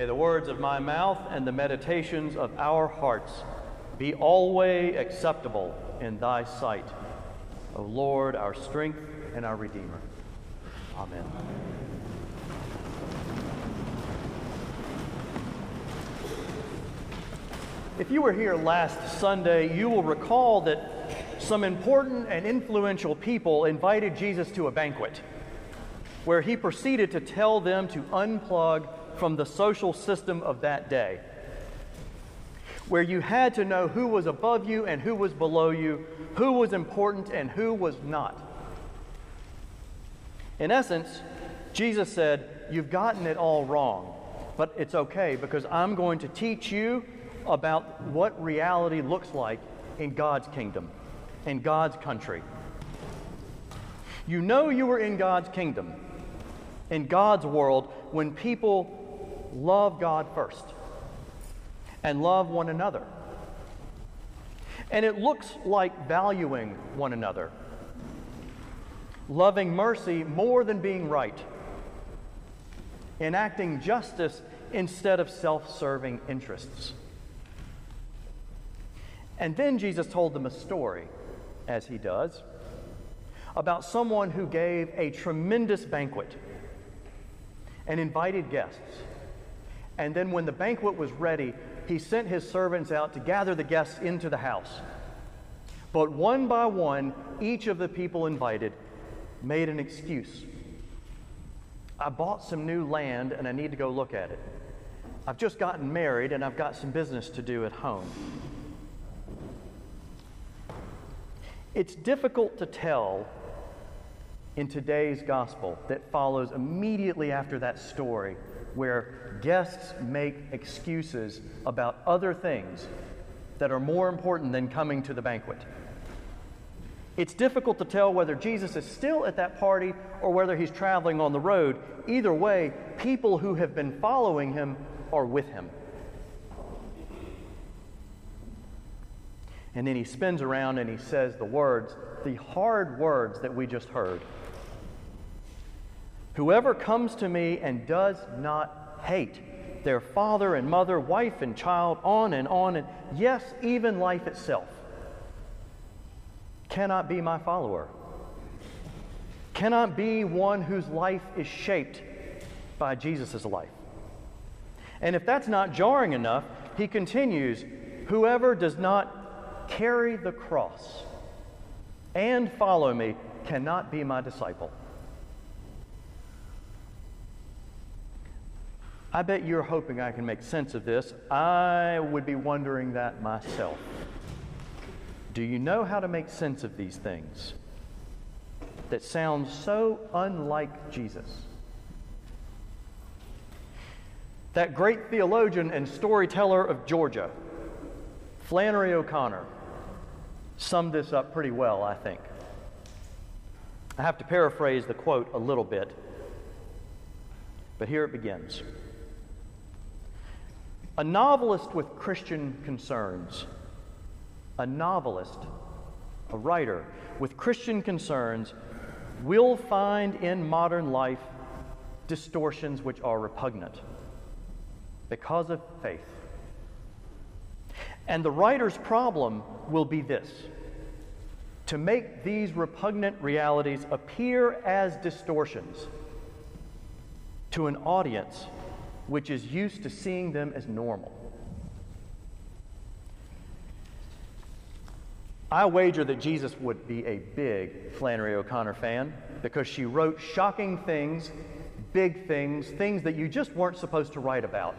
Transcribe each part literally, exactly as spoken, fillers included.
May the words of my mouth and the meditations of our hearts be always acceptable in thy sight, O Lord, our strength and our Redeemer. Amen. If you were here last Sunday, you will recall that some important and influential people invited Jesus to a banquet where he proceeded to tell them to unplug from the social system of that day, where you had to know who was above you and who was below you, who was important and who was not. In essence, Jesus said, you've gotten it all wrong, but it's okay because I'm going to teach you about what reality looks like in God's kingdom, in God's country. You know you were in God's kingdom, in God's world, when people love God first and love one another. And it looks like valuing one another, loving mercy more than being right, enacting justice instead of self-serving interests. And then Jesus told them a story, as he does, about someone who gave a tremendous banquet and invited guests. And then when the banquet was ready, he sent his servants out to gather the guests into the house. But one by one, each of the people invited made an excuse. I bought some new land and I need to go look at it. I've just gotten married and I've got some business to do at home. It's difficult to tell in today's gospel that follows immediately after that story, where guests make excuses about other things that are more important than coming to the banquet. It's difficult to tell whether Jesus is still at that party or whether he's traveling on the road. Either way, people who have been following him are with him. And then he spins around and he says the words, the hard words that we just heard. Whoever comes to me and does not hate their father and mother, wife and child, on and on, and yes, even life itself, cannot be my follower, cannot be one whose life is shaped by Jesus' life. And if that's not jarring enough, he continues, whoever does not carry the cross and follow me cannot be my disciple. I bet you're hoping I can make sense of this. I would be wondering that myself. Do you know how to make sense of these things that sound so unlike Jesus? That great theologian and storyteller of Georgia, Flannery O'Connor, summed this up pretty well, I think. I have to paraphrase the quote a little bit, but here it begins. A novelist with Christian concerns, a novelist, a writer with Christian concerns will find in modern life distortions which are repugnant because of faith. And the writer's problem will be this: to make these repugnant realities appear as distortions to an audience which is used to seeing them as normal. I wager that Jesus would be a big Flannery O'Connor fan because she wrote shocking things, big things, things that you just weren't supposed to write about.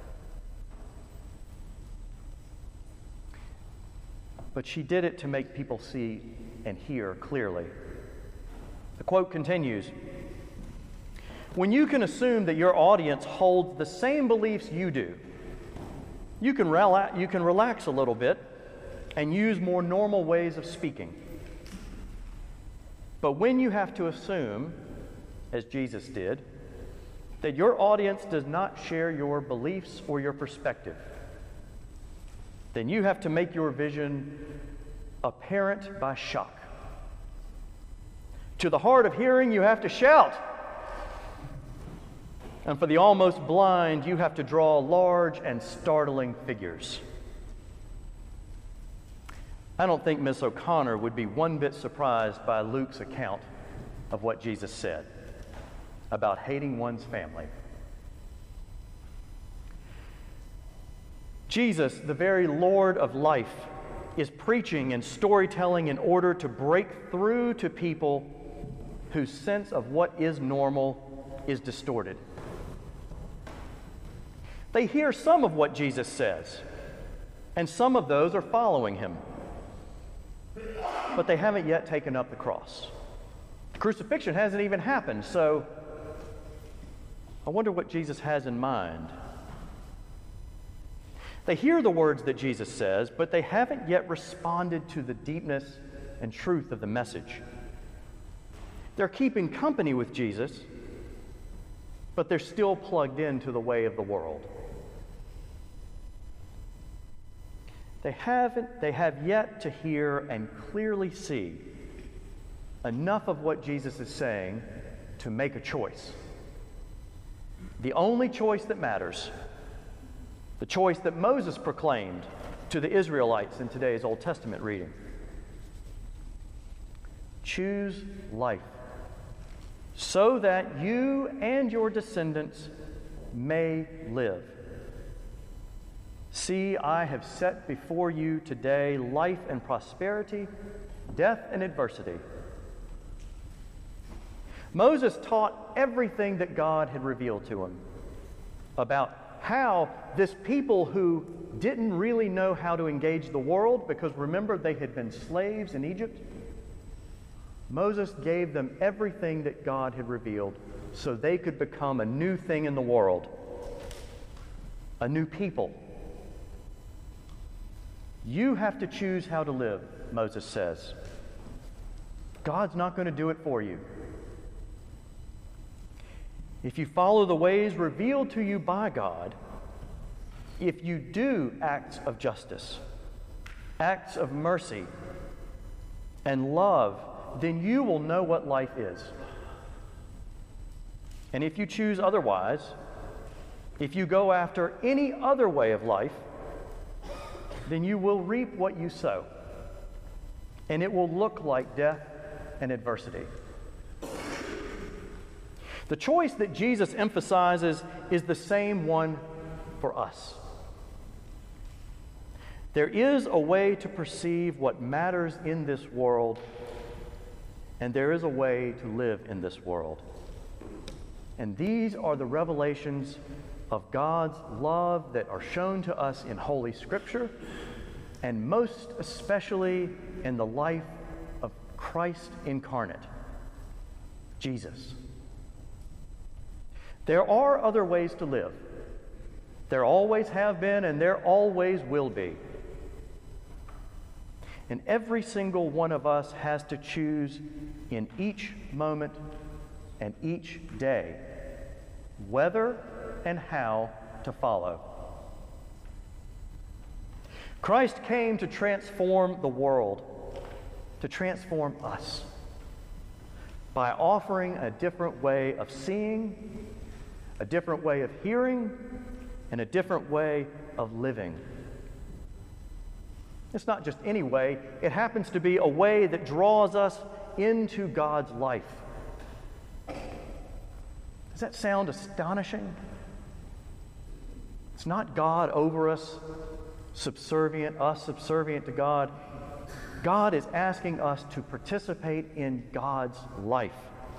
But she did it to make people see and hear clearly. The quote continues, when you can assume that your audience holds the same beliefs you do, you can, rela- you can relax a little bit and use more normal ways of speaking. But when you have to assume, as Jesus did, that your audience does not share your beliefs or your perspective, then you have to make your vision apparent by shock. To the hard of hearing, you have to shout. And for the almost blind, you have to draw large and startling figures. I don't think Miss O'Connor would be one bit surprised by Luke's account of what Jesus said about hating one's family. Jesus, the very Lord of life, is preaching and storytelling in order to break through to people whose sense of what is normal is distorted. They hear some of what Jesus says, and some of those are following him. But they haven't yet taken up the cross. The crucifixion hasn't even happened, so I wonder what Jesus has in mind. They hear the words that Jesus says, but they haven't yet responded to the deepness and truth of the message. They're keeping company with Jesus, but they're still plugged into the way of the world. They haven't, they have yet to hear and clearly see enough of what Jesus is saying to make a choice. The only choice that matters, the choice that Moses proclaimed to the Israelites in today's Old Testament reading. Choose life, so that you and your descendants may live. See, I have set before you today life and prosperity, death and adversity. Moses taught everything that God had revealed to him about how this people who didn't really know how to engage the world, because remember, they had been slaves in Egypt, Moses gave them everything that God had revealed so they could become a new thing in the world, a new people. You have to choose how to live, Moses says. God's not going to do it for you. If you follow the ways revealed to you by God, if you do acts of justice, acts of mercy, and love, then you will know what life is. And if you choose otherwise, if you go after any other way of life, then you will reap what you sow, and it will look like death and adversity. The choice that Jesus emphasizes is the same one for us. There is a way to perceive what matters in this world, and there is a way to live in this world. And these are the revelations of God's love that are shown to us in Holy Scripture, and most especially in the life of Christ incarnate, Jesus. There are other ways to live. There always have been, and there always will be. And every single one of us has to choose in each moment and each day whether and how to follow. Christ came to transform the world, to transform us, by offering a different way of seeing, a different way of hearing, and a different way of living. It's not just any way, it happens to be a way that draws us into God's life. Does that sound astonishing? It's not God over us, subservient, us subservient to God. God is asking us to participate in God's life.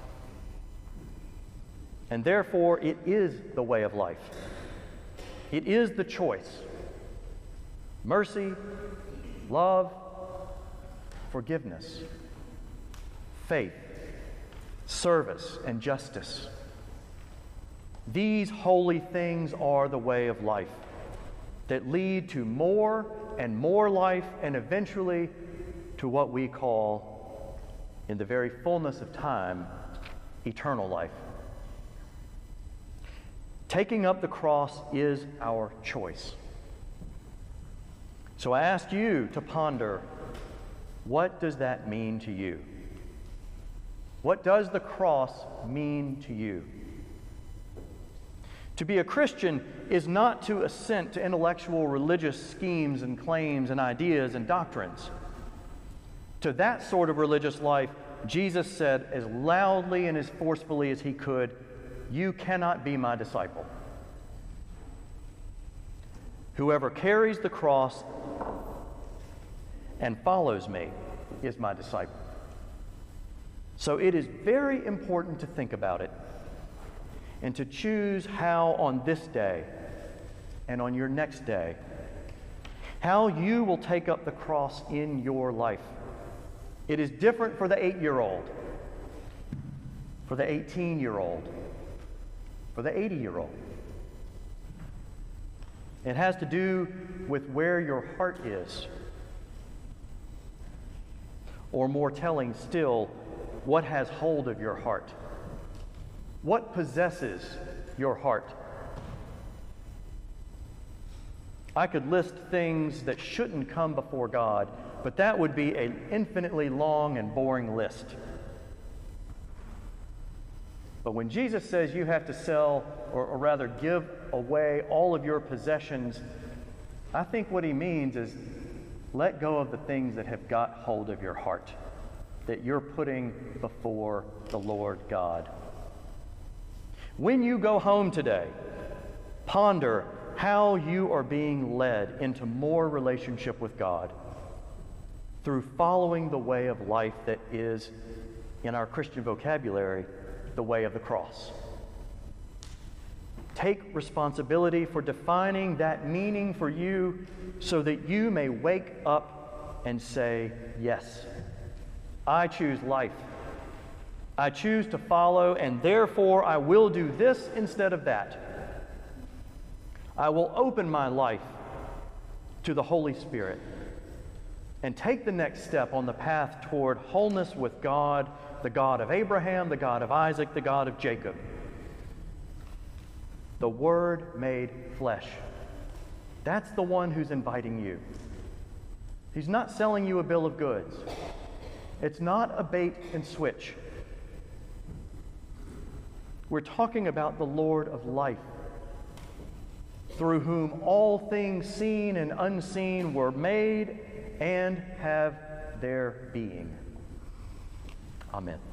And therefore, it is the way of life. It is the choice. Mercy, love, forgiveness, faith, service, and justice. These holy things are the way of life that lead to more and more life, and eventually to what we call, in the very fullness of time, eternal life. Taking up the cross is our choice. So I ask you to ponder, what does that mean to you? What does the cross mean to you? To be a Christian is not to assent to intellectual religious schemes and claims and ideas and doctrines. To that sort of religious life, Jesus said as loudly and as forcefully as he could, "You cannot be my disciple. Whoever carries the cross and follows me is my disciple." So it is very important to think about it and to choose how on this day and on your next day, how you will take up the cross in your life. It is different for the eight-year-old, for the eighteen-year-old, for the eighty-year-old. It has to do with where your heart is. Or more telling still, what has hold of your heart? What possesses your heart? I could list things that shouldn't come before God, but that would be an infinitely long and boring list. But when Jesus says you have to sell, or, or rather give away all of your possessions, I think what he means is let go of the things that have got hold of your heart, that you're putting before the Lord God. When you go home today, ponder how you are being led into more relationship with God through following the way of life that is, in our Christian vocabulary, the way of the cross. Take responsibility for defining that meaning for you so that you may wake up and say, "Yes, I choose life. I choose to follow, and therefore I will do this instead of that. I will open my life to the Holy Spirit and take the next step on the path toward wholeness with God, the God of Abraham, the God of Isaac, the God of Jacob. The Word made flesh." That's the one who's inviting you. He's not selling you a bill of goods. It's not a bait and switch. We're talking about the Lord of life, through whom all things seen and unseen were made and have their being. Amen.